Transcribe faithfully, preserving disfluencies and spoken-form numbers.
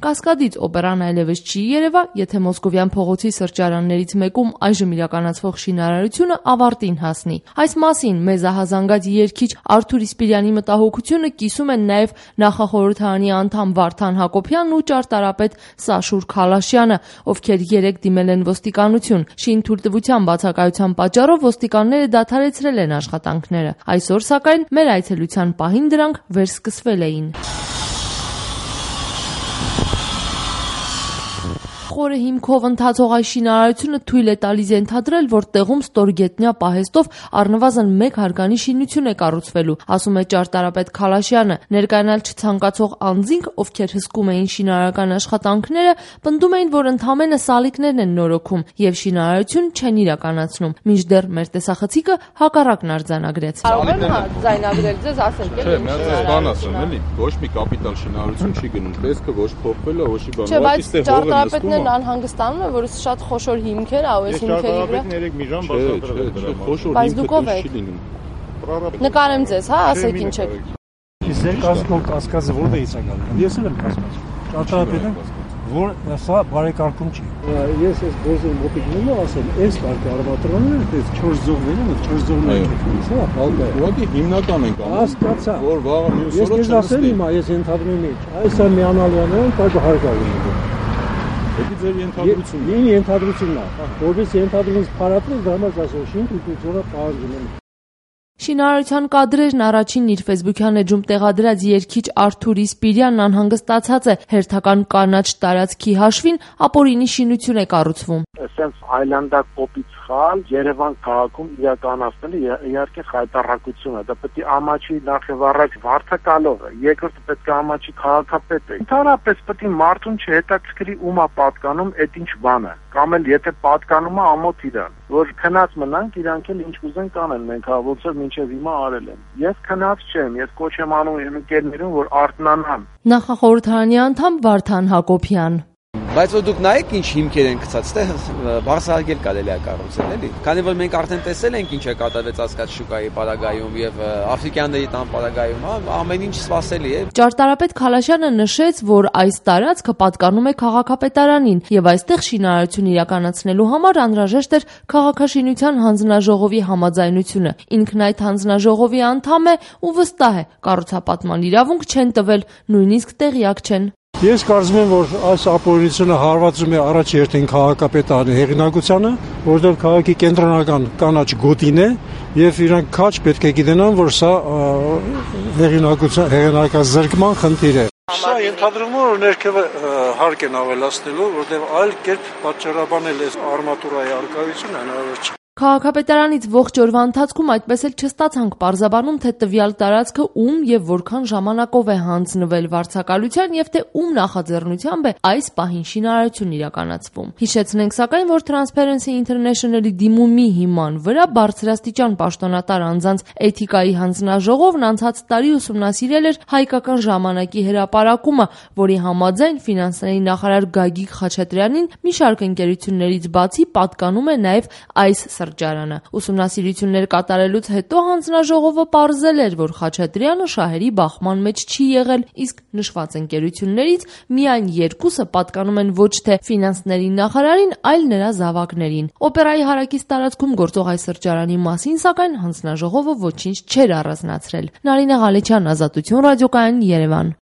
Կասկադից օպերան այլևս չի երևա, եթե Մոսկովյան փողոցի սրճարաններից մեկում այժմ իրականացվող շինարարությունը ավարտին հասնի։ Այս մասին մեզահազանգած երգիչ Արթուր Իսպիրյանի մտահոգությունը կիսում են նաև նախախորհրդարանի անդամ Վարդան Հակոբյանն ու ճարտարապետ Սաշուր Քալաշյանը, ովքեր երեկ դիմել են ոստիկանություն։ Շինթույլտվության բացակայության պատճառով ոստիկանները դադարեցրել են աշխատանքները։ Այսօր, սակայն, մեր այցելության պահին դրանք վերսկսվել էին։ Խորը հիմքով ընթացող այս շինարարությունը թույլ է տալիս ենթադրել, որ տեղում ստորգետնյա պահեստով առնվազն մեկ հարկանի շինություն է կառուցվելու, ասում է ճարտարապետ Քալաշյանը։ Ներկայանալ չցանկացող անձինք, ովքեր հսկում էին շինարարական աշխատանքները, պնդում էին, որ ընդամենը սալիկներն են նորոգում եւ շինարարություն չեն իրականացնում, մինչդեռ մեր տեսախցիկը հակառակն արձանագրեց։ Կարող եմ ձայնագրել ձեզ, ասենք, չէ, մի բան ասեմ, էլի, ոչ մի կապիտալ շինարարություն չի գնում, տեսքը ոչ փոխվել է, ոչ մի բան, ուղղակի ստեղ անհանգստանում է, որ շատ խոշոր հիմքեր, այս հիմքերի վրա։ երեք մի ժամ բացատրել եմ։ Խոշոր հիմքեր չի լինում։ Նկարեմ ձեզ, հա, ասեք ինչ եք։ Իսկ կասկոլ կասկածը որտեղից է գալու։ Ես էլ եմ կասկած։ Ճարտարապետն որ սա բարեկարգում չի։ Ես այս գործը մոտիկ նույնը ասեմ, այս կարգը արմատրանները, այս չորս ձողներն են, չորս ձողները քնից, հա, հալկա։ Ուղղակի հիմնական են կանում։ Հասկացա։ Որ վաղը մյուս օրը չնստի։ Ես ասել եմ, ես ընդհանրում եմ։ Այս է միանալյանն են, տակ հարկավին։ Դա ձեր ենթադրությունն է։ Իմ ենթադրությունն է։ Որպես ենթադրումից փարատվել, դա համար ասել շինք ու ձորա պահանջում եմ։ Շինարարության կադրերն առաջին իր ֆեյսբուքյան էջում տեղադրած երգիչ Արթուր Իսպիրյանն անհանգստացած է, հերթական կանաչ տարածքի հաշվին ապօրինի շինություն է կառուցվում։ Այսպես այլանդակ կոպիտ խալ Երևան քաղաքում իրականացնելը իհարկե խայտառակություն է, դա պետք է ամաչի նախ եւ առաջ վարդակալողը, երկրորդը պետք է ամաչի քաղաքապետը։ Ընդհանրապես պետք է մարդուն չհետաքրքրի ում է պատկանում այդ ինչ բանը, կամ էլ եթե պատկանում է ամոթ իրան, որ քնած մնանք, իրանք էլ ինչ ուզեն կանեն, մենք հա ոնց որ մինչև հիմա արել են։ Ես քնած չեմ, ես կոչ եմ անում իմ ընկերներին, որ արթնանան։ Նախախորհրդարանի անդամ Վարդան Հակոբյան։ Բայց որ դուք նայեք ինչ հիմքեր են գցած, դե բարձրագել կարելի է կառուցել, էլի։ Քանի որ մենք արդեն տեսել ենք ինչ է կատարվեց ասկաց շուկայի պարագայում եւ աֆրիկյանների տան պարագայում, ամեն ինչ սпасելի է։ Ճարտարապետ Քալաշյանը նշեց, որ այս տարածքը պատկանում է քաղաքապետարանին եւ այստեղ շինարարություն իրականացնելու համար անհրաժեշտ էր քաղաքաշինության հանձնաժողովի համաձայնությունը։ Ինքն այդ հանձնաժողովի անդամ է ու վստահ է, կառուցապատման իրավունք չեն տվել, նույնիսկ տեղյակ չեն։ Ես կարծում եմ, որ այս ապօրինությունը հարվածում է առաջ երթին քաղաքապետարանի հեղինակությանը, որտեղ քաղաքի կենտրոնական կանաչ գոտին է եւ իրանք քաչ պետք է գիտենան, որ սա հեղինակության հեղինակազրկման խնդիր է։ Սա ենթադրում է, որ ներքևը հարկ են ավելացնելու, որտեղ այլ կերպ պատճառաբանել է արմատուրայի արկայությունը հնարավոր չէ։ Քաղաքապետարանից ողջ օրվա ընթացքում այդպես էլ չստացանք պարզաբանում, թե տվյալ տարածքը ում եւ որքան ժամանակով է հանձնվել վարձակալության եւ թե ում նախաձեռնությամբ է այս պահին շինարարություն իրականացվում։ Հիշեցնենք սակայն, որ Transparency International-ի դիմումի հիման վրա բարձրաստիճան պաշտոնատար անձանց էթիկայի հանձնաժողովն անցած տարի ուսումնասիրել էր հայկական ժամանակի հրապարակումը, որի համաձայն ֆինանսների նախարար Գագիկ Խաչատրյանին մի շարք ընկերություններից բացի պատկանում է նաեւ այս սրճարանը։ Ուսումնասիրություններ կատարելուց հետո հանձնաժողովը պարզել էր, որ Խաչատրյանը շահերի բախման մեջ չի եղել, իսկ նշված ընկերություններից միայն երկուսը պատկանում են ոչ թե ֆինանսների նախարարին, այլ նրա զավակներին։ Օպերայի հարակից տարածքում գործող այս սրճարանի մասին, սակայն հանձնաժողովը ոչինչ չէր առանձնացրել։ Նարինե Ղալեչյան, Ազատություն ռադիոկայան, Երևան։